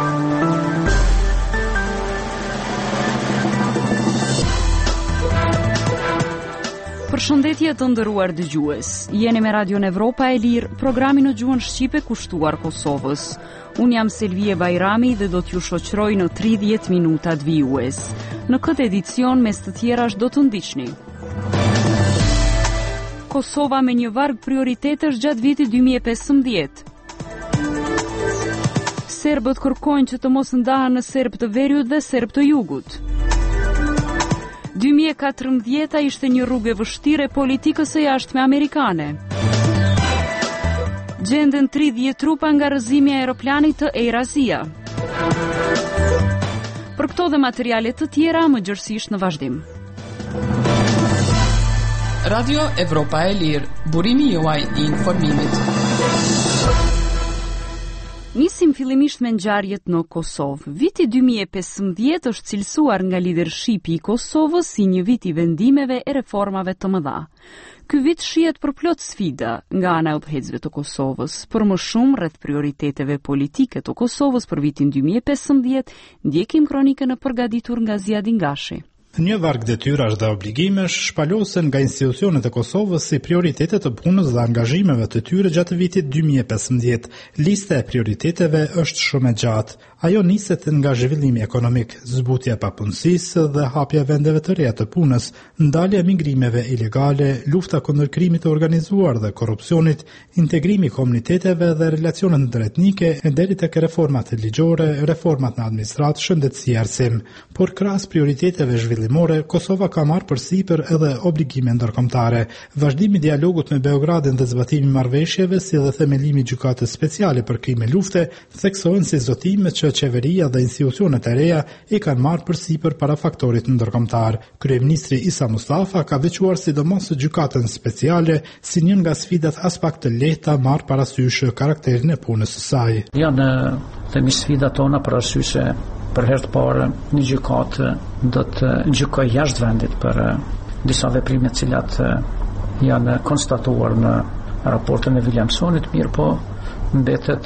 Përshëndetje të nderuar dëgjues. Jeni me Radion Evropa e Lirë, programi në gjuhën shqipe kushtuar Kosovës. Unë jam Selvie Bajrami dhe do t'ju shoqëroj në 30 minutat vijues. Në këtë edicion, mes të tjerash do të ndiqni. Kosova me një varg prioritetesh gjatë vitit 2015. Serbët kërkojnë që të mos ndahen në serb të veriut dhe serb të jugut. 2014 ishte një rrugë e vështirë e politikës së jashtme amerikane. Gjenden 30 trupa nga rrëzimi i aeroplanit të Air Asia. Për këto dhe materiale të tjera, më gjërësisht në vazhdim. Radio Evropa e Lirë, burimi juaj i informimit. Nisim fillimisht me ngjarjet në Kosovë. Viti 2015 është cilësuar nga lidershipi i Kosovës si një vit i vendimeve e reformave të mëdha. Ky vit shihet për plot sfida nga ana e udhëheqësve të Kosovës. Për më shumë rreth prioriteteve politike të Kosovës për vitin 2015, ndjekim kronikën e përgatitur nga Ziadin Gashi. Një varg detyrash dhe obligimesh shpalosen nga institucionet e Kosovës si prioritete të punës dhe angazhimeve të tyre gjatë vitit 2015. Lista e prioriteteve është shumë e gjatë. Ajo niset nga zhvillimi ekonomik, zbutja e papunësisë dhe hapja e vendeve të reja të punës, ndalja e migrimeve ilegale, lufta kundër krimit të organizuar dhe korrupsionit, integrimi i komuniteteve dhe relacionet ndëretnike, deri tek reformat ligjore, reformat në administratë, shëndetësi, arsim. Por krahas prioriteteve zhvillimore, Kosova ka marrë përsipër edhe obligime ndërkombëtare. Vazhdimi i dialogut me Beogradin dhe zbatimi i marrëveshjeve, si dhe themelimi i gjykatës speciale për krime lufte, theksohen si zotime që qeveria dhe institucionet e reja i kanë marrë përsipër para faktorit ndërkombëtar. Kryeministri Isa Mustafa ka veçuar sidomos gjykatën speciale si një nga sfidat as pak të lehta marrë parasysh karakterin e punës së saj. Janë themi sfidat tona për arsye se për herë të parë një gjykatë do të gjykojë jashtë vendit për disa veprime të cilat janë konstatuar në raportin e Williamsonit, mirë po mbetet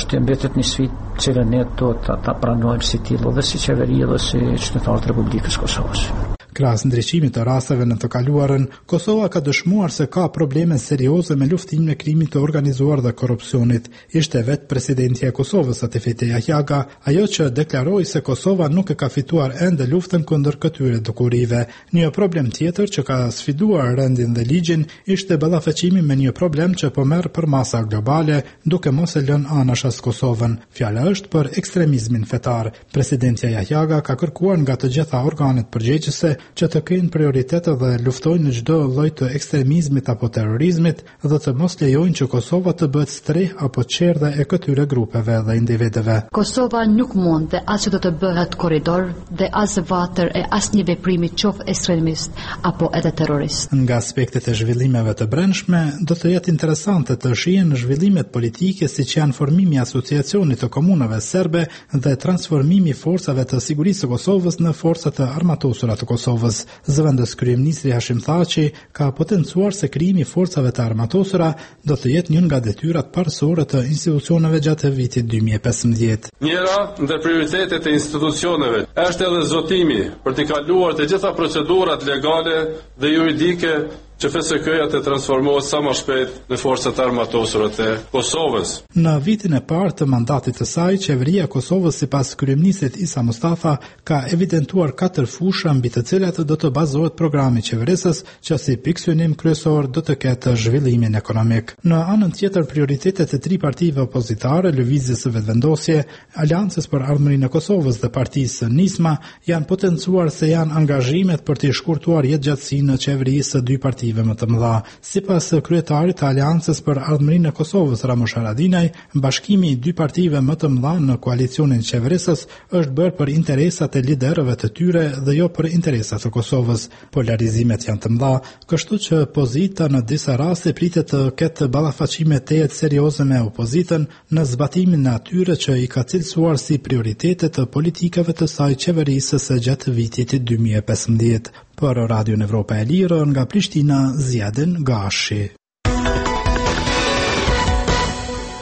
një sfidë që ne do ta pranojmë si tillë dhe si qeveri dhe si qytetarët e Republikës Kosovës. Krahas ndriçimit të rasteve në të kaluarën, Kosova ka dëshmuar se ka probleme serioze me luftimin e krimit të organizuar dhe korrupsionit. Ishte vetë presidenti e Kosovës, Atifete Jahjaga, ajo që deklaroi se Kosova nuk e ka fituar ende luftën kundër këtyre dukurive. Një problem tjetër që ka sfiduar rendin dhe ligjin ishte ballafaqimi me një problem që po merr për masa globale, duke mos e lënë anash as Kosovën. Fjala është për ekstremizmin fetar. Presidentja Jahjaga ka kërkuar nga të gjitha organet përgjegjëse që të kenë prioritete dhe luftojnë në çdo lloj të ekstremizmit apo terrorizmit dhe të mos lejojnë që Kosova të bëhet streh apo çerdhe e këtyre grupeve dhe individëve. Kosova nuk mund dhe as që do të bëhet korridor dhe as vatër e asnjë veprimi qoftë ekstremist apo edhe terrorist. Nga aspektet e zhvillimeve të brendshme, do të jetë interesante të shihen zhvillimet politike siç janë formimi i asociacionit të komunave serbe dhe transformimi i forcave të sigurisë së Kosovës në forca të armatosura të Kosovës. Zëvendës kryeministri Hashim Thaçi ka potencuar se krijimi i forcave të armatosura do të jetë një nga detyrat parësore të institucioneve gjatë vitit 2015. Njëra ndër prioritetet e institucioneve është edhe zotimi për të kaluar të gjitha procedurat legale dhe juridike që FSK-ja të transformohet sa më shpejt në forcat armatosura të Kosovës. Në vitin e parë të mandatit të saj, qeveria e Kosovës sipas kryeministrit Isa Mustafa ka evidentuar 4 fusha mbi të cilat do të bazohet programi i qeverisës, që si pikë synim kryesor do të ketë zhvillimin ekonomik. Në anën tjetër, prioritetet e 3 partive opozitare, Lëvizjes së Vetëvendosje, Aleancës për Ardhmërinë e Kosovës dhe Partisë Nisma, janë potencuar se janë angazhimet për të shkurtuar jetëgjatësinë e qeverisë së dy partive më të mëdha. Sipas kryetarit të Aleancës për Ardhmërinë e Kosovës, Ramush Haradinaj, bashkimi i dy partive më të mëdha në koalicionin qeverisës është bërë për interesat e liderëve të tyre dhe jo për interesat e Kosovës. Polarizimet janë të mëdha, kështu që opozita në disa raste pritet të ketë ballafaqime të serioze me opozitën në zbatimin e atyre që i ka cilësuar si prioritete të politikave të saj qeverisës gjatë vitit 2015. Për Radio Evropa e Lirë nga Prishtina, Ziadin Gashi.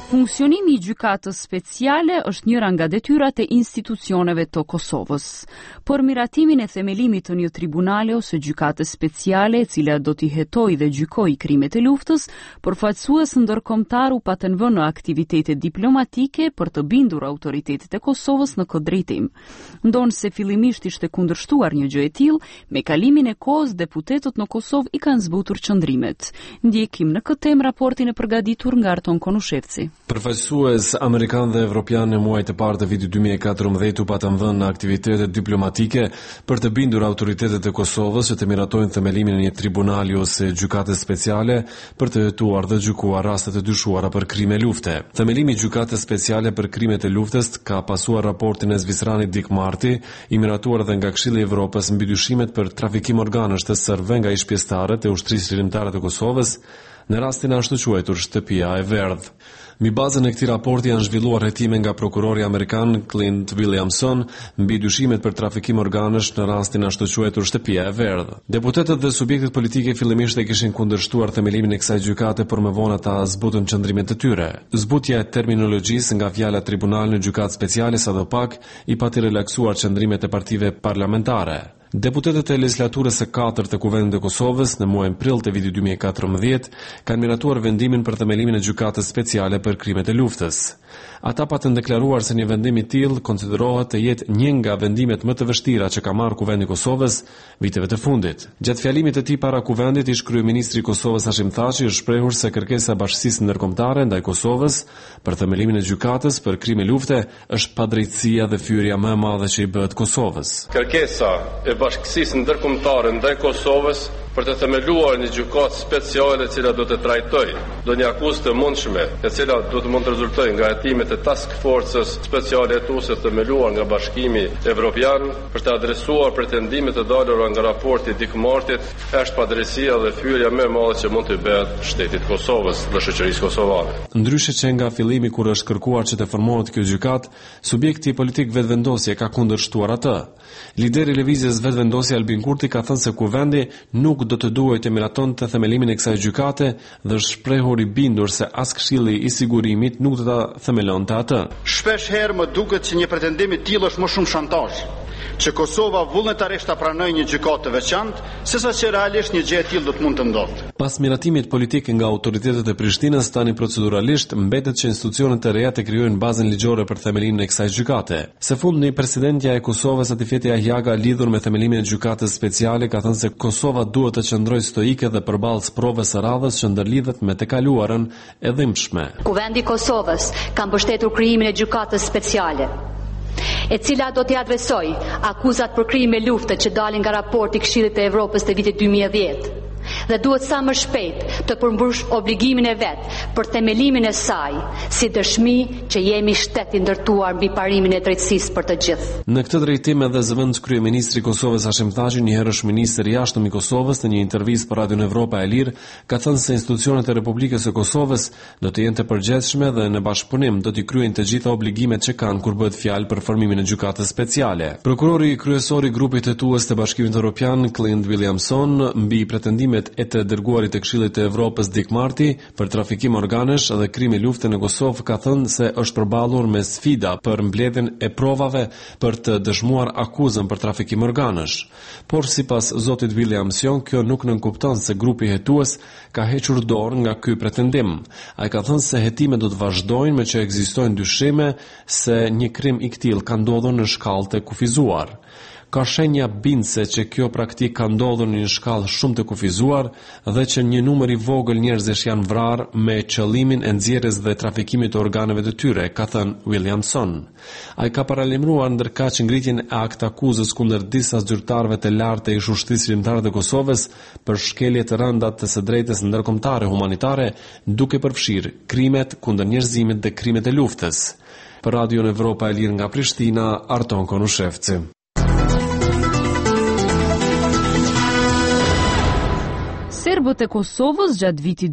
Funksionimi I gjykatës speciale është njëra nga detyrat e institucioneve të Kosovës. Por miratimin e themelimit të një tribunale ose gjykate speciale, e cila do t'i hetojë dhe gjykojë krimet e luftës, përfaqësues ndërkombëtar u patën vënë në aktivitete diplomatike për të bindur autoritetet e Kosovës në këtë drejtim. Ndonse fillimisht ishte kundërshtuar një gjë e tillë, me kalimin e kohës deputetët në Kosovë I kanë zbutur qëndrimet. Ndjekim në këtë temë raportin e përgatitur nga Arton Konushevci. Përfaqësues amerikan dhe evropian në muajt e parë të vitit 2014 u patën vënë në aktivitete diplomatike për të bindur autoritetet e Kosovës që të miratojnë themelimin e një tribunali ose gjykate speciale për të hetuar dhe gjykuar rastet e dyshuara për krime lufte. Themelimi I gjykatës speciale për krimet e luftës ka pasuar raportin e zvisranit Dick Marty, I miratuar dhe nga Këshilli I Evropës mbi dyshimet për trafikim organësh të sërve nga ish pjesëtarët e ushtrisë lirimtare të Kosovës në rastin ashtu quajtur Shtëpia e Verdhë. Mbi bazën e këtij raporti janë zhvilluar hetime nga prokurori amerikan Clint Williamson mbi dyshimet për trafikim organësh në rastin ashtu quajtur Shtëpia e Verdhë. Deputetët dhe subjektet politike fillimisht e kishin kundërshtuar themelimin e kësaj gjykate, por më vonë ata zbutën qëndrimet e tyre. Zbutja e terminologjisë nga fjala tribunal në gjykatë speciale sadopak I pati relaksuar qëndrimet e partive parlamentare. Deputetët e legislaturës së 4 të Kuvendit të Kosovës në muajin prill të vitit 2014 kanë miratuar vendimin për themelimin e gjykatës speciale për krimet e luftës. Ata patën deklaruar se një vendim I tillë konsiderohet të jetë një nga vendimet më të vështira që ka marrë Kuvendi I Kosovës viteve të fundit. Gjatë fjalimit të tij para Kuvendit, ish kryeministri I Kosovës Hashim Thaçi është shprehur se kërkesa e bashkësisë ndërkombëtare ndaj Kosovës për themelimin e gjykatës për krime lufte është padrejtësia dhe fyerja më e madhe që I bëhet Kosovës. Kërkesa e bashkësisë ndërkombëtare ndaj Kosovës për të themeluar një gjykatë speciale e cila do të trajtojë ndonjë akuzë të mundshme, e cila do të mund të rezultojë nga hetimet e task forces speciale hetuese të themeluar nga Bashkimi Evropian për të adresuar pretendimet e dalura nga raporti Dick Martyt, është padrejtësia dhe fyerja më e madhe që mund të bëhet shtetit Kosovës dhe shoqërisë kosovare. Ndryshe që nga fillimi kur është kërkuar që të formohet kjo gjykatë, subjekti politik vetvendosje ka kundërshtuar atë. Lideri I lëvizjes vetvendosje Albin Kurti ka thënë se Kuvendi nuk do të duhej të miratonte themelimin e kësaj gjykate dhe është shprehur I bindur se as Këshilli I Sigurimit nuk do ta themelonte atë. Shpesh herë më duket që një pretendim I tillë është më shumë shantazh, që Kosova vullnetarisht ta pranojë një gjykatë të veçantë, sesa që realisht një gjë e tillë do të mund të ndodhte. Pas miratimit politik nga autoritetet e Prishtinës, tani proceduralisht mbetet që institucionet e reja të krijojnë bazën ligjore për themelimin e kësaj gjykate. Së fundmi, presidentja e Kosovës Atifete Ahjaga, lidhur me themelimin e gjykatës speciale, ka thënë se Kosova duhet të qëndrojë stoike dhe përballë provës së radhës që ndërlidhet me të kaluarën e dhimbshme. Kuvendi I Kosovës ka mbështetur krijimin e gjykatës speciale, e cila do t'i adresoj akuzat për krime lufte që dalin nga raporti I Këshillit të Evropës të vitit 2010 dhe duhet sa më shpejt të përmbush obligimin e vet për themelimin e saj si dëshmi që jemi shtet I ndërtuar mbi parimin e drejtësisë për të gjithë. Në këtë drejtim edhe zëvendës kryeministri I Kosovës Hashim Thaçi, një herësh ministër I jashtëm I Kosovës, në një intervistë për Radion Evropa e Lirë, ka thënë se institucionet e Republikës së Kosovës do të jenë të përgjithshme dhe në bashkëpunim do t'i kryejnë të gjitha obligimet që kanë kur bëhet fjalë për formimin e gjykatës speciale. Prokurori kryesor I grupit hetues të Bashkimit Evropian, Clint Williamson, mbi pretendimet e të dërguarit të Këshillit të Evropës Dick Marty për trafikim organësh dhe krime lufte në Kosovë ka thënë se është përballur me sfida për mbledhjen e provave për të dëshmuar akuzën për trafikim organësh. Por sipas zotit Williamson, kjo nuk nënkupton se grupi hetues ka hequr dorë nga ky pretendim. Ai ka thënë se hetimet do të vazhdojnë me që ekzistojnë dyshime se një krim I tillë ka ndodhur në shkallë të kufizuar. Ka shenja bindëse që kjo praktik ka ndodhur në një shkallë shumë të kufizuar dhe që një numër I vogël njerëzish janë vrarë me qëllimin e nxjerrjes dhe trafikimit të organeve të tyre, ka thënë Williamson. Ai ka paralajmëruar ndërkaq ngritjen e akt akuzës kundër disa zyrtarëve të lartë të ushtrisë lirimtare të Kosovës për shkelje të rënda të së drejtës ndërkombëtare humanitare, duke përfshirë krimet kundër njerëzimit dhe krimet e luftës. Për Radion Evropa e Lirë nga Prishtina, Arton Konushevci. Serbët e Kosovës gjatë vitit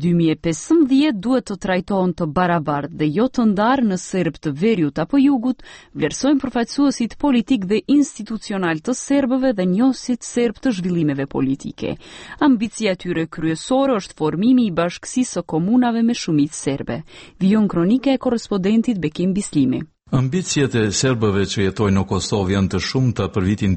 2015 duhet të trajtohen të barabartë dhe jo të ndarë në serb të veriut apo jugut, vlerësojnë përfaqësuesit politik dhe institucional të serbëve dhe njohësit serb të zhvillimeve politike. Ambicia e tyre kryesore është formimi i bashkësisë së komunave me shumicë serbe. Vijon kronike e korrespondentit Bekim Bislimi. Ambiciet e serbëve që jetojnë në Kosovë janë të shumta për vitin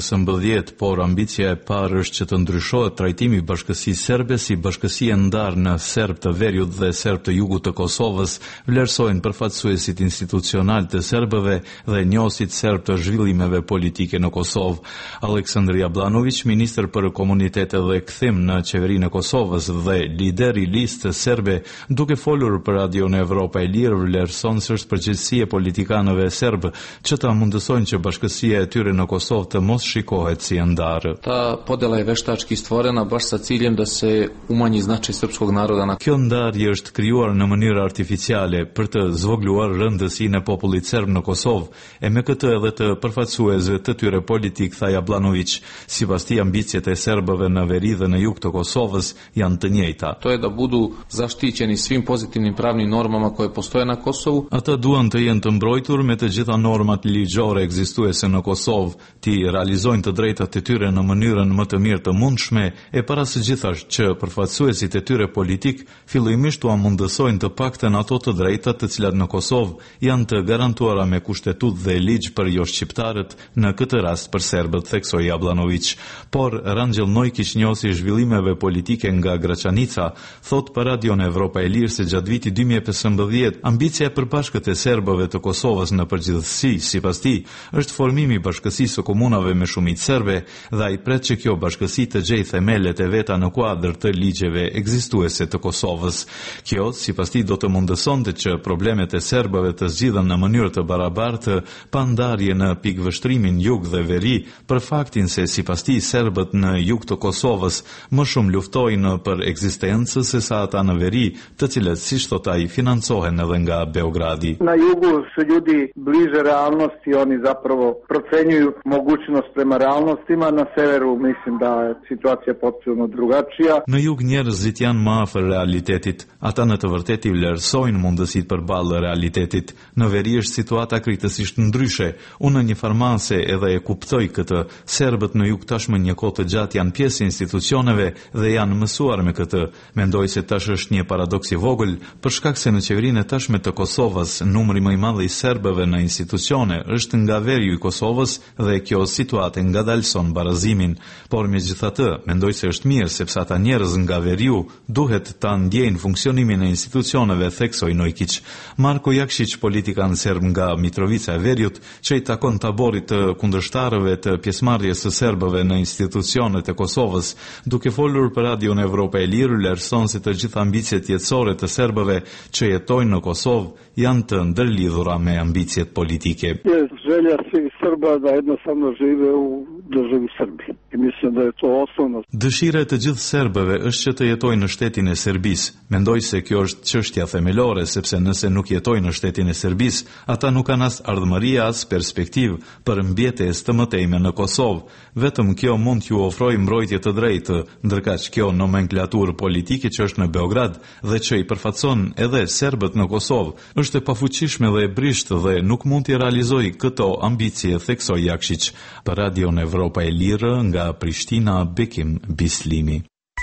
2015, por ambicia e parë është që të ndryshohet trajtimi i bashkësisë serbe si bashkësi e ndarë në serb të veriut dhe serb të jugut të Kosovës, vlerësojnë përfaqësuesit institucional të serbëve dhe njohësit serb të zhvillimeve politike në Kosovë. Aleksandar Jablanović, ministër për komunitete dhe kthim në qeverinë e Kosovës dhe lider i listës serbe, duke folur për Radion Evropa e Lirë, vlerëson se është përgjegjësi e politikanëve serbë që ta mundësojnë që bashkësia e tyre në Kosovë të mos shikohet si e ndarë. Ta podela je veštački stvorena baš sa ciljem da se umanji značaj srpskog naroda na. Kjo ndarje është krijuar në mënyrë artificiale për të zvogluar rëndësinë e popullit serb në Kosovë e me këtë edhe të përfaqësuesve të tyre politik, tha Jablanović. Sipas tij, ambicjet e serbëve në veri dhe në jug të Kosovës janë të njëjta. To je da budu zaštićeni svim pozitivnim pravnim normama koje postoje na Kosovu. Ata duan të jenë të mbrojtur me të gjitha normat ligjore ekzistuese në Kosovë, ti realizojnë të drejtat e tyre në mënyrën më të mirë të mundshme e para së gjithash që përfaqësuesit e tyre politik fillimisht u mundësojnë të paktën ato të drejtat të cilat në Kosovë janë të garantuara me kushtetut dhe ligj për jo shqiptarët, në këtë rast për serbët, theksoi Jablanović. Por Rangjel Nojkić, njohësi zhvillimeve politike nga Graçanica, thot për Radion Evropa e Lirë se gjatë vitit 2015 ambicia e përbashkët e serbëve të Kosovës në përgjithësi, sipas tij, është formimi i bashkësisë së komunave me shumicë serbe dhe ai pret që kjo bashkësi të gjejë themelet e veta në kuadër të ligjeve ekzistuese të Kosovës. Kjo, sipas tij, do të mundësonte që problemet e serbëve të zgjidhen në mënyrë të barabartë, pa ndarje në pikvështrimin jug dhe veri, për faktin se sipas tij serbët në jug të Kosovës më shumë luftojnë për ekzistencë se sa ata në veri, të cilët, siç thot ai, financohen edhe nga Beogradi. Na jugu su ljudi bliže realnosti, oni zapravo procenjuju mogućnost prema realnostima, na severu mislim da je situacija potpuno drugačija. Në jug njerëzit janë më afër realitetit, ata në të vërtetë vlerësojnë mundësitë përballë realitetit. Në veri është situata krejtësisht ndryshe. Unë në një farmase edhe e kuptoj këtë. Serbët në jug tashmë një kohë të gjatë janë pjesë e institucioneve dhe janë mësuar me këtë. Mendoj se tash është një paradoks i vogël, për shkak se në qeverinë e tashme të Kosovës numri më i madh i serbëve në institucione është nga veriu i Kosovës dhe kjo situatë ngadalson barazimin. Por megjithatë, mendoj se është mirë sepse ata njerëz nga veriu duhet ta ndjejnë funksionimin e institucioneve, theksoi Nojkić. Marko Jakšić, politikan serb nga Mitrovica e Veriut, që i takon taborit të kundërshtarëve të pjesëmarrjes së serbëve në institucionet e Kosovës, duke folur për Radion Evropa e Lirë, vlerëson se të gjitha ambicjet jetësore të serbëve që jetojnë në Kosovë janë të ndërlidhura me ambicjet politike. Želja svih Srba da jednostavno žive u državi Srbiji. I mislim da je to osnovno. Dëshira e të gjithë serbëve është që të jetojnë në shtetin e Serbisë. Mendoj se kjo është çështja themelore, sepse nëse nuk jetojnë në shtetin e Serbisë, ata nuk kanë as ardhmëri as perspektivë për mbjetesë të mëtejme në Kosovë. Vetëm kjo mund t'ju ofrojë mbrojtje të drejtë, ndërkaq kjo nomenklaturë politike që është në Beograd dhe që i përfaqëson edhe serbët në Kosovë, është e pafuqishme dhe e brishtë dhe nuk mund t'i realizojë këto ambicie, theksoi Jakšić. Për Radion Evropa e Lirë nga Prishtina, Bekim Bislimi.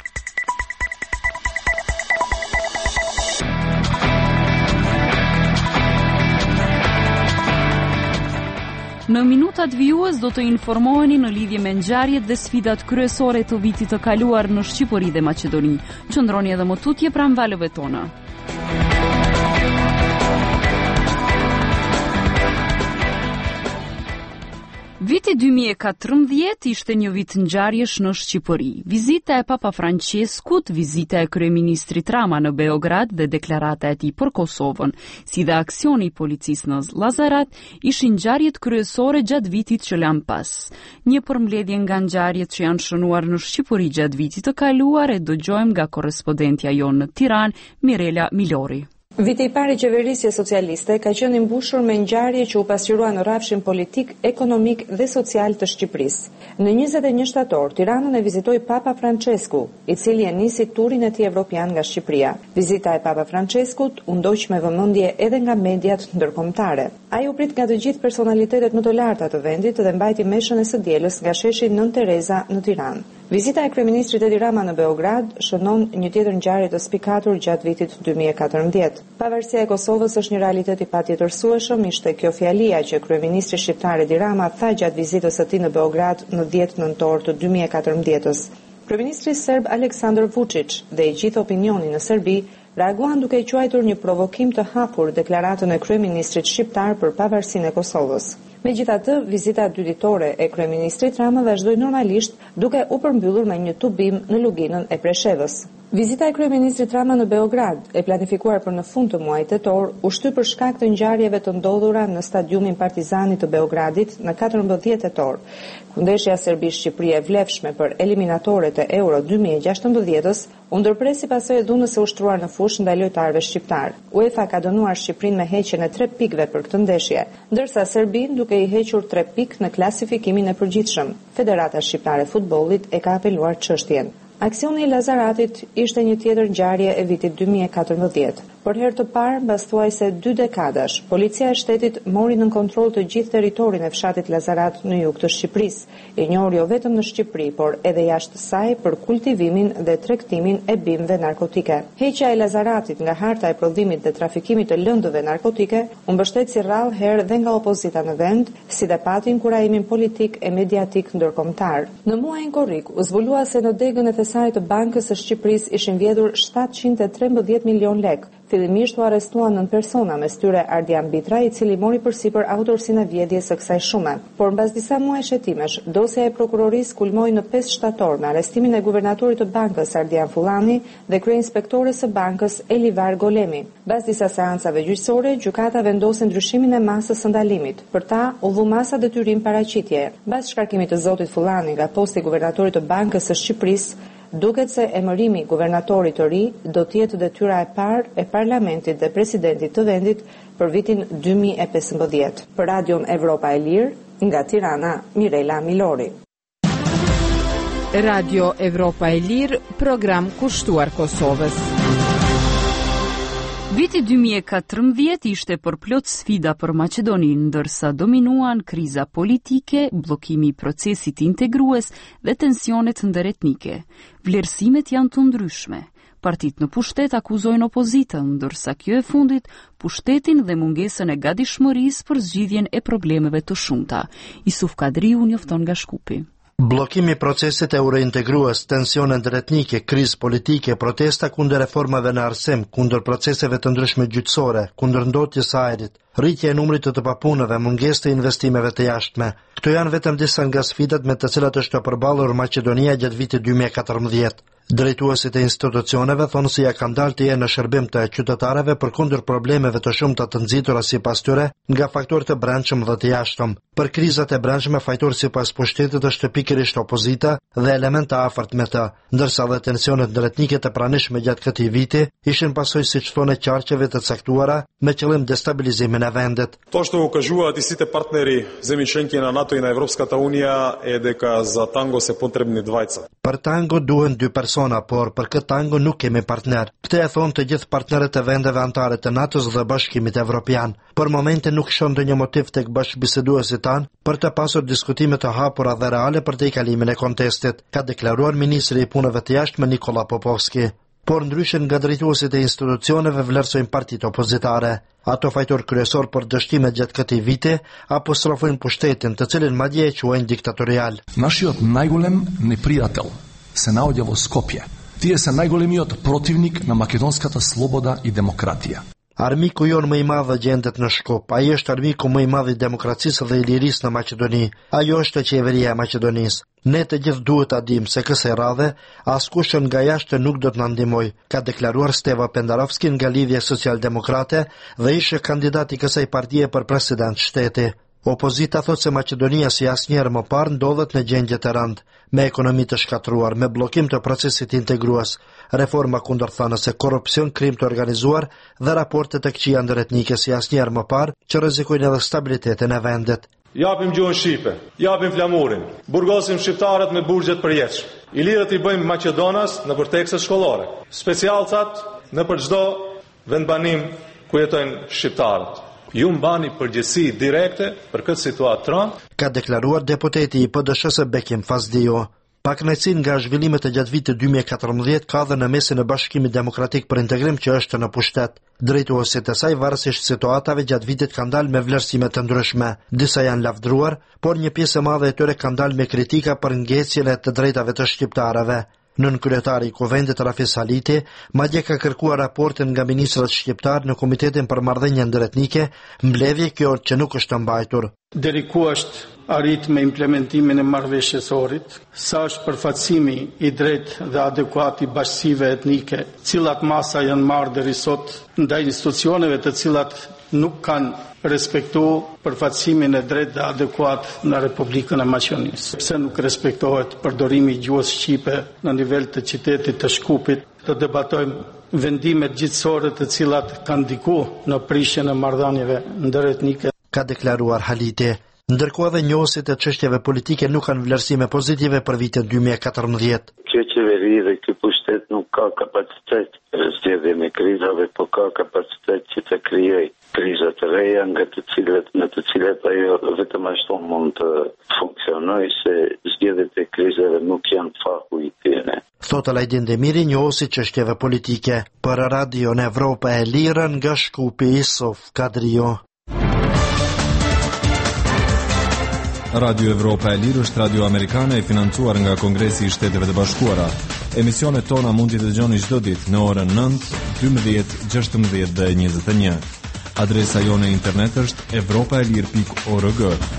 Në minutat vijues do të informoheni në lidhje me ngjarjet dhe sfidat kryesore të vitit të kaluar në Shqipëri dhe Maqedoni. Qëndroni edhe më tutje pranë valëve tona. Viti 2014 ishte një vit ngjarjesh në Shqipëri. Vizita e Papa Franceskut, vizita e kryeministrit Rama në Beograd dhe deklarata e tij për Kosovën, si dhe aksioni i policisë në Llazarat, ishin ngjarjet kryesore gjatë vitit që lan pas. Një përmbledhje nga ngjarjet që janë shënuar në Shqipëri gjatë vitit të kaluar e dëgjojmë nga korrespondentja jonë në Tiranë, Mirela Milori. Viti I parë I qeverisje socialiste ka qenë I mbushur me ngjarje që u pasqyrua në rrafshin politik, ekonomik dhe social të Shqipërisë. Në 21 shtator, Tiranën e vizitoi Papa Francesku, I cili e nisi turin e tij evropian nga Shqipëria. Vizita e Papa Franceskut u ndoq me vëmendje edhe nga mediat ndërkombëtare. Ai u prit nga të gjithë personalitetet më të larta të vendit dhe mbajti meshën e së dielës nga sheshi Nën Tereza në Tiranë. Vizita e kryeministrit Edi Rama në Beograd shënon një tjetër ngjarje të spikatur gjatë vitit 2014. Pavarësia e Kosovës është një realitet I patjetërsueshëm, ishte kjo fjalia që kryeministri shqiptar Edi Rama tha gjatë vizitës së tij në Beograd në 10 nëntor të 2014. Kryeministri serb Aleksandar Vučić dhe I gjithë opinioni në Serbi reaguan duke I quajtur një provokim të hapur deklaratën e kryeministrit shqiptar për pavarësinë e Kosovës. Megjithatë, vizita dyditore e kryeministrit Rama vazhdoi normalisht duke u përmbyllur me një tubim në luginën e Preshevës. Vizita e kryeministrit Rama në Beograd, e planifikuar për në fund të muajit tetor, u shty për shkak të ngjarjeve të ndodhura në stadiumin Partizani të Beogradit në 14 tetor. Kundeshja Serbi-Shqipëri e vlefshme për eliminatoret e Euro 2016-s u ndërpresi pasojë e dhunës së ushtruar në fushë ndaj lojtarëve shqiptar. UEFA ka dënuar Shqipërinë me heqjen e 3 pikëve për këtë ndeshje, ndërsa Serbin duke I hequr 3 pikë në klasifikimin e përgjithshëm. Federata Shqiptare e Futbollit e ka apeluar çështjen. Aksioni I Lazaratit ishte një tjetër ngjarje e vitit 2014. Për herë të parë, mbas thuajse 2 dekadash, policia e shtetit mori nën kontroll të gjithë territorin e fshatit Lazarat në jug të Shqipërisë, I njohur jo vetëm në Shqipëri, por edhe jashtë saj për kultivimin dhe tregtimin e bimëve narkotike. Heqja e Lazaratit nga harta e prodhimit dhe trafikimit të lëndëve narkotike u mbështet si rrallë herë dhe nga opozita në vend, si dhe pati inkurajimin politik e mediatik ndërkombëtar. Në muajin korrik, u zbulua se në degën e thesarit të Bankës së Shqipërisë ishin vjedhur 713 milion lek. Fillimisht u arrestuan 9 persona, mes tyre Ardian Bitra, I cili mori përsipër autorsinë e vjedhjes së kësaj shume. Por mbas disa muajsh hetimesh, dosja e prokurorisë kulmoi në 5 shtator me arrestimin e guvernatorit të bankës Ardian Fullani dhe kryeinspektores së bankës Elivar Golemi. Mbas disa seancave gjyqësore, gjykata vendosi ndryshimin e masës së ndalimit. Për ta u dhu masa detyrim paraqitje. Mbas shkarkimit të zotit Fullani nga posti I guvernatorit të Bankës së Shqipërisë, duket se emërimi guvernatorit të ri do të jetë detyra e parë e parlamentit dhe presidentit të vendit për vitin 2015. Për Radion Evropa e Lirë, nga Tirana, Mirela Milori. Radio Evropa e Lirë, program kushtuar Kosovës. Viti 2014 ishte përplot sfida për Maqedoninë, ndërsa dominuan kriza politike, bllokimi I procesit integrues dhe tensionet ndëretnike. Vlerësimet janë të ndryshme. Partitë në pushtet akuzojnë opozitën, ndërsa kjo e fundit pushtetin dhe mungesën e gatishmërisë për zgjidhjen e problemeve të shumta. Isuf Kadriu njofton nga Shkupi. Bllokimi I procesit eurointegrues, tensione ndëretnike, krizë politike, protesta kundër reformave në arsim, kundër proceseve të ndryshme gjyqësore, kundër ndotjes së ajrit, rritja e numrit të papunëve, mungesë të investimeve të jashtme. Këto janë vetëm disa nga sfidat me të cilat është përballur Maqedonia gjatë vitit 2014. Drejtuesit e institucioneve thonë se ja kanë dalë të jenë në shërbim të qytetarëve përkundër problemeve të shumta të nxitura sipas tyre nga faktorët e brendshëm dhe të jashtëm. Për krizat e brendshme fajtor sipas pushtetit është pikërisht opozita dhe elemente afërt me të, ndërsa dhe tensionet ndëretnike të pranishme gjatë këtij viti ishin pasojë siç thonë qarqeve të caktuara me qëllim destabilizimin e vendit. To što ukazuat i site partneri zemlji členki na NATO I na Evropskata unija je дека za tango se potrebni dvajca. Për tango duhen 2 persona, por për këtë tango nuk kemi partner. Këtë e thonë të gjithë partnerët e vendeve anëtare të NATO-s dhe Bashkimit Evropian. Për momente nuk shon ndonjë motiv tek bashkëbiseduesit tanë për të pasur diskutime të hapura dhe reale për të kalimin e kontestit, ka deklaruar ministri I punëve të jashtme Nikola Popovski. Por ndryshe nga drejtuesit e institucioneve vlerësojnë partitë opozitare. Ato fajtor kryesor për dështimet gjatë këtij viti apostrofojnë pushtetin, të cilin madje e quajnë diktatorial. Нашиот најголем непријател се наоѓа во Скопје. Тие се најголемиот противник на македонската слобода и демократија. Armiku jon më I madh gjendet në Shkup. Ai është armiku më I madh I demokracisë dhe I lirisë në Maqedoni. Ajo është qeveria e Maqedonisë. Ne të gjithë duhet ta dimë se kësaj radhe askush nga jashtë nuk do të na ndihmojë, ka deklaruar Steva Pendarovski nga Lidhja Socialdemokrate dhe ishte kandidat I kësaj partie për president shteti. Opozita thot se Maqedonia si asnjëherë më parë ndodhet në gjendje të rëndë, me ekonomi të shkatruar, me bllokim të procesit integrues, reforma kundërthanëse, korrupsion, krim të organizuar dhe raporte të këqija ndëretnike si asnjëherë më parë që rrezikojnë edhe stabilitetin e vendit. Japim gjuhën shqipe, japim flamurin, burgosim shqiptarët me burgjet përjetshme. Ilirët i bëjmë Maqedonas në përtekse shkollore, specialcat në për çdo vendbanim ku jetojnë shqiptarët. Ju mbani përgjegjësi direkte për këtë situatë rëndë, ka deklaruar deputeti i PDSH-s Bekim Fazlio. Pakënaqësinë nga zhvillimet e gjatë vitit 2014 ka dhe në mesin e Bashkimit Demokratik për Integrim që është në pushtet. Drejtuesit e saj varësisht situatave gjatë vitit kanë dalë me vlerësime të ndryshme. Disa janë lavdruar, por një pjesë e madhe e tyre kanë dalë me kritika për ngecjen e të drejtave të shqiptarëve. Nën kryetari i Kuvendit Rafis Haliti, madje ka kërkuar raportin nga ministrat shqiptar në Komitetin për Marrëdhënie Ndërretnike, mbledhje kjo që nuk është mbajtur. Deri ku është arrit me implementimin e marrëveshjes Ohrit, sa është përfaqësimi i drejtë dhe adekuat i bashkësive etnike, cilat masa janë marrë deri sot ndaj institucioneve të cilat nuk kanë respektu përfaqësimin e drejtë dhe adekuat në Republikën e Maqedonisë. Pse nuk respektohet përdorimi i gjuhës shqipe në nivel të qytetit të Shkupit, të debatojmë vendimet gjithësore të cilat kanë ndiku në prishjen e marrëdhënieve ndëretnike. Ka deklaruar Haliti. Ndërkohë edhe njohësit e çështjeve politike nuk kanë vlerësime pozitive për vitin 2014. Kjo qeveri dhe ky pushtet nuk ka kapacitet për zgjedhjen e krizave, por ka kapacitet që të krijojë kriza të reja në të cilat ajo vetëm ashtu mund të funksionojë, se zgjedhjet e krizave nuk janë faku i tyre. Thot Alajdin Demiri, njohësi çështjeve politike. Për Radio në Evropa e Lirë nga Shkupi, Isof Kadrio. Radio Evropa e Lirë është radio amerikane e financuar nga Kongresi i Shteteve të Bashkuara. Emisionet tona mund t'i dëgjoni çdo ditë në orën 9, 12, 16 dhe 21. Adresa jone internet është europaelir.org.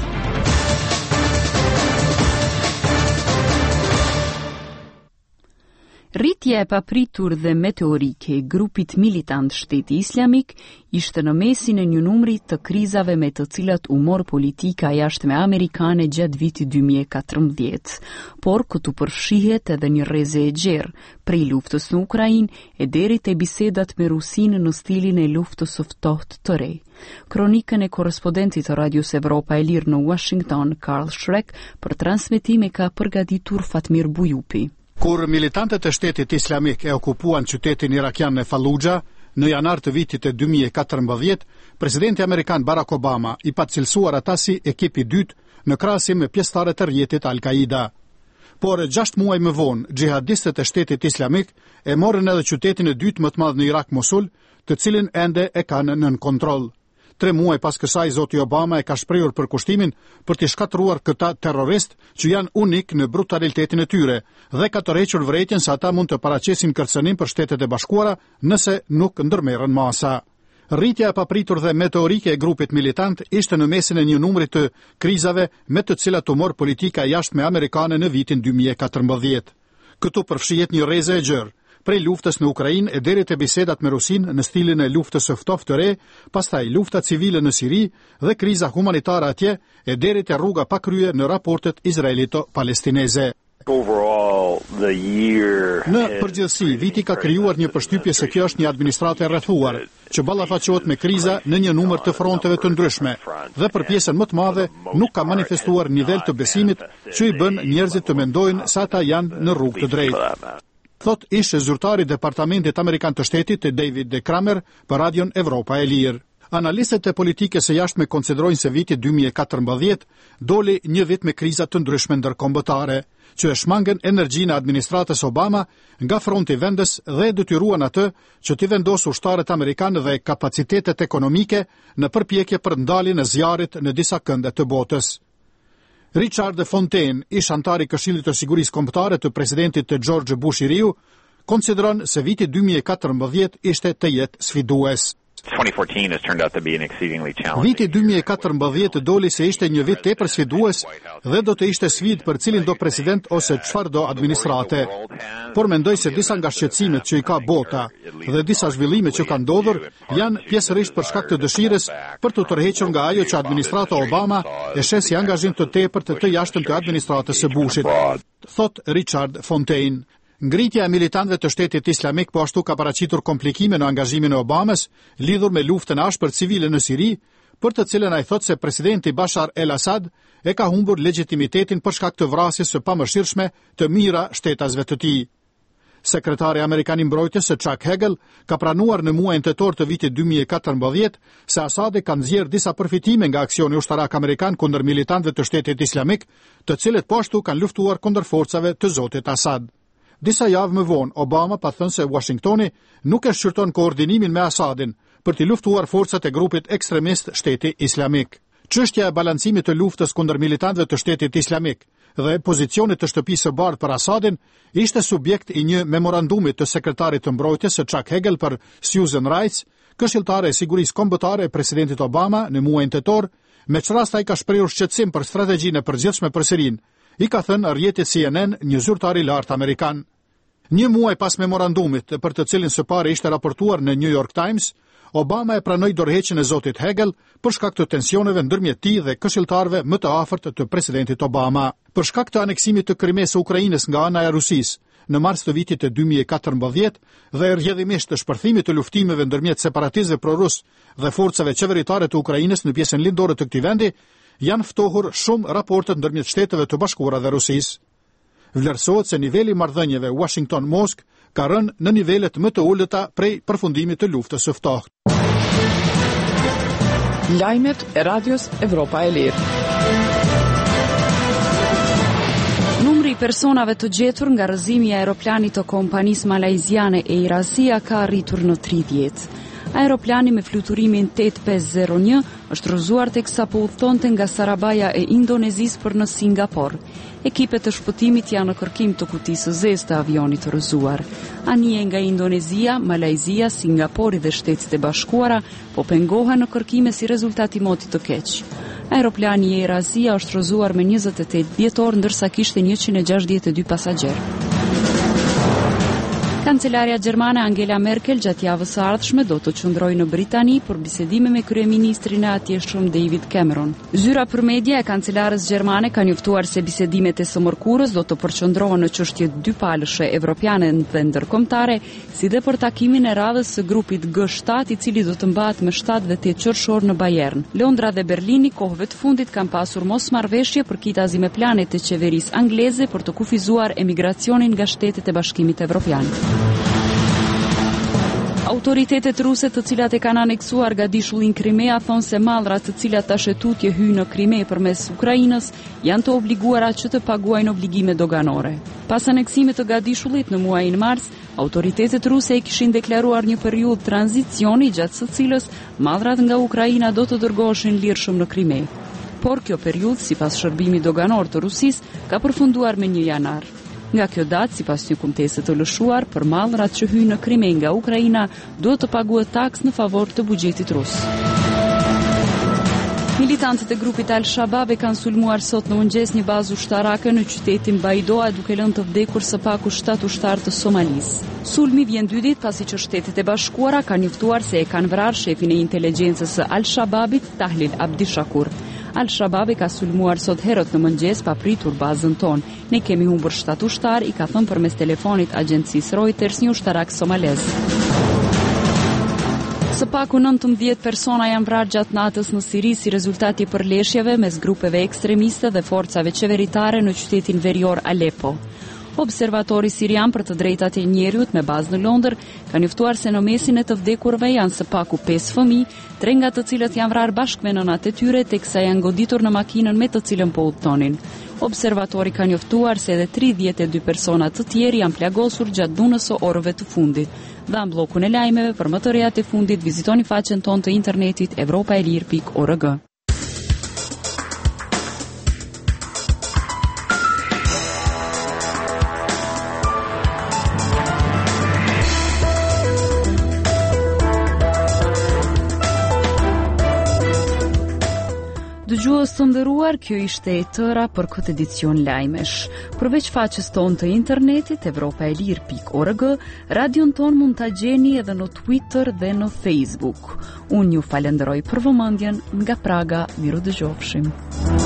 Rritja e papritur dhe meteorike e grupit militant Shteti Islamik ishte në mesin e një numri të krizave me të cilat u mor politika jashtme amerikane gjatë vitit 2014. Por këtu përfshihet edhe një rreze e gjerë, prej luftës në Ukrainë e deri te bisedat me Rusinë në stilin e luftës së ftohtë të re. Kronikën e korrespondentit të Radios Evropa e Lirë në Washington, Karl Shrek, për transmetim e ka përgatitur Fatmir Bujupi. Kur militantët e Shtetit Islamik e okupuan qytetin irakian në Fallujah në janar të vitit e 2014, presidenti amerikan Barack Obama i pa cilësuar ata si ekipi dytë në krahasim me pjesëtarët e rrjetit Al-Qaida. Por 6 muaj më vonë, xhihadistët e Shtetit Islamik e morën edhe qytetin e dytë më të madh në Irak, Mosul, të cilin ende e kanë nën kontroll. 3 muaj pas kësaj, zoti Obama e ka shprehur përkushtimin për të shkatruar këta terrorist që janë unik në brutalitetin e tyre dhe ka tërhequr vërejtjen se ata mund të paraqesin kërcënim për Shtetet e Bashkuara nëse nuk ndërmerren masa. Rritja e papritur dhe meteorike e grupit militant ishte në mesin e një numri të krizave me të cilat u mor politika jashtme amerikane në vitin 2014. Këtu përfshihet një rrezë e gjerë, prej luftës në Ukrainë e deri te bisedat me Rusinë në stilin e luftës së ftohtë të re, pastaj lufta civile në Siri dhe kriza humanitare atje e deri te rruga pa krye në raportet izraelito-palestineze. Në përgjithësi, viti ka krijuar një përshtypje se kjo është një administratë e rrethuar, që ballafaqohet me kriza në një numër të fronteve të ndryshme, dhe për pjesën më të madhe nuk ka manifestuar nivel të besimit që i bën njerëzit të mendojnë se ata janë në rrugë të drejtë. Thot ishte zyrtari Departamentit Amerikan të Shtetit David D. Kramer për Radion Evropa e Lirë. Analistët e politikës së jashtme konsiderojnë se viti 2014 doli një vit me kriza të ndryshme ndërkombëtare, që e shmangën energjinë e administratës Obama nga fronti vendes dhe detyruan atë që t'i vendosë ushtarët amerikanë dhe kapacitetet ekonomike në përpjekje për ndaljen e zjarrit në disa kënde të botës. Richard Fontaine, ish antar i Këshillit të Sigurisë Kombëtare të presidentit të George Bush i Riu, konsideron se viti 2014 ishte të jetë sfidues. 2014 has turned out to be an exceedingly challenging. Viti 2014 doli se ishte një vit tepër sfidues dhe do të ishte sfidë për cilin do president ose çfarë do administrate. Por mendoj se disa nga shqetësimet që i ka bota dhe disa zhvillime që kanë ndodhur janë pjesërisht për shkak të dëshirës për të tërhequr nga ajo që administrata Obama e sheh si angazhim të tepërt të jashtëm të administratës së Bushit, thot Richard Fontaine. Ngritja e militantëve të Shtetit Islamik po ashtu ka paraqitur komplikime në angazhimin e Obamës lidhur me luftën ashpër civile në Siri, për të cilën ai thot se presidenti Bashar el-Assad e ka humbur legitimitetin për shkak të vrasjes së pamëshirshme të mijëra shtetasve të tij. Sekretari Amerikan i Mbrojtjes Chuck Hagel ka pranuar në muajin tetor të vitit 2014 se Assad ka nxjerrë disa përfitime nga aksioni ushtarak amerikan kundër militantëve të Shtetit Islamik, të cilët po ashtu kanë luftuar kundër forcave të zotit Assad. Disa javë më vonë, Obama pa thënë se Washingtoni nuk e shqyrton koordinimin me Assadin për të luftuar forcat e grupit ekstremist Shteti Islamik. Çështja e balancimit të luftës kundër militantëve të Shtetit Islamik dhe pozicionit të shtëpisë së bardhë për Assadin ishte subjekt i një memorandumi të sekretarit të mbrojtjes së Chuck Hagel për Susan Rice, këshilltare e sigurisë kombëtare e presidentit Obama në muajin tetor, me çrast ai ka shprehur shqetësim për strategjinë e përgjithshme për Sirinë, i ka thënë rrjetit CNN një zyrtar i lartë amerikan. Një muaj pas memorandumit, për të cilin së pari ishte raportuar në New York Times, Obama e pranoi dorëheqjen e zotit Hagel për shkak të tensioneve ndërmjet tij dhe këshilltarëve më të afërt të presidentit Obama. Për shkak të aneksimit të Krimes së Ukrainës nga ana e Rusisë në mars të vitit të 2014 dhe rrjedhimisht të shpërthimit të luftimeve ndërmjet separatistëve prorus dhe forcave qeveritare të Ukrainës në pjesën lindore të këtij vendi, janë ftohur shumë raportet ndërmjet Shteteve të Bashkuara dhe Rusisë. Vlerësohet se niveli i marrëdhënieve Washington-Mosk ka rënë në nivelet më të ulëta prej përfundimit të luftës së ftohtë. Lajmet e Radios Evropa e Lirë. Numri i personave të gjetur nga rrëzimi i aeroplanit të kompanisë malajziane Air Asia ka arritur në 30. Aeroplani me fluturimin 8501 është rrëzuar teksa po udhtonte nga Sarabaja e Indonezisë për në Singapur. Ekipet të shpëtimit janë në kërkim të kutisë së zezë të avionit të rrëzuar. Anije nga Indonezia, Malajzia, Singapuri dhe Shtetet e Bashkuara po pengohen në kërkime si rezultat i motit të keq. Aeroplani Air Asia është rrëzuar me 28 dhjetor ndërsa kishte 162 pasagjerë. Kancelaria gjermane Angela Merkel gjatë javës së ardhshme do të qëndrojë në Britani për bisedime me kryeministrin e atjeshëm David Cameron. Zyra për media e kancelares gjermane ka njoftuar se bisedimet e së mërkurës do të përqendrohen në çështje dypalëshe evropiane dhe ndërkombëtare, si dhe për takimin e radhës së grupit G7 i cili do të mbahet më 7 dhe 8 qershor në Bayern. Londra dhe Berlini kohëve të fundit kanë pasur mosmarrveshje përkitazi me planet e qeverisë angleze për të kufizuar emigracionin nga Shtetet e Bashkimit Evropian. Autoritetet ruse të cilat e kanë aneksuar Gadishullin Krimea thonë se mallrat të cilat tash tutje hyjnë në Krime përmes Ukrainës janë të obliguara që të paguajnë obligime doganore. Pas aneksimit të Gadishullit në muajin mars, autoritetet ruse e kishin deklaruar një periudhë tranzicioni gjatë së cilës mallrat nga Ukraina do të dërgoheshin lirshëm në Krime. Por kjo periudhë, sipas shërbimit doganor të Rusisë, ka përfunduar me 1 janar. Nga kjo datë, sipas një kumtese të lëshuar, për mallrat që hyjnë në Krime nga Ukraina, duhet të paguhet taks në favor të buxhetit rus. Militantët e grupit Al-Shabaab e kanë sulmuar sot në mëngjes një bazë ushtarake në qytetin Baidoa duke lënë të vdekur së paku 7 ushtarë të Somalisë. Sulmi vjen 2 ditë pasi që Shtetet e Bashkuara kanë njoftuar se e kanë vrarë shefin e inteligjencës së Al-Shabaabit, Tahlil Abdishakur. Al-Shabaab ka sulmuar sot herët në mëngjes pa pritur bazën tonë. Ne kemi humbur 7 ushtar, i ka thënë përmes telefonit agjencisë Reuters një ushtarak somalez. Së paku 19 persona janë vrarë gjatë natës në Siri si rezultati i përleshjeve mes grupeve ekstremiste dhe forcave qeveritare në qytetin verior Aleppo. Observatori sirian për të drejtat e njeriut me bazë në Londër ka njoftuar se në mesin e të vdekurve janë së paku 5 fëmijë, 3 nga të cilët janë vrarë bashkë me nënat e tyre teksa janë goditur në makinën me të cilën po udhtonin. Observatori ka njoftuar se edhe 32 persona të tjerë janë plagosur gjatë dhunës së orëve të fundit. Dhe në bllokun e lajmeve për më të rejat e fundit vizitoni faqen tonë të internetit evropaelir.org. Dëgjues të nderuar, kjo ishte e tëra për këtë edicion lajmesh. Përveç faqes tonë të internetit evropaelir.org, radion tonë mund ta gjeni edhe në Twitter dhe në Facebook. Unë ju falenderoj për vëmendjen, nga Praga, miru dëgjofshim.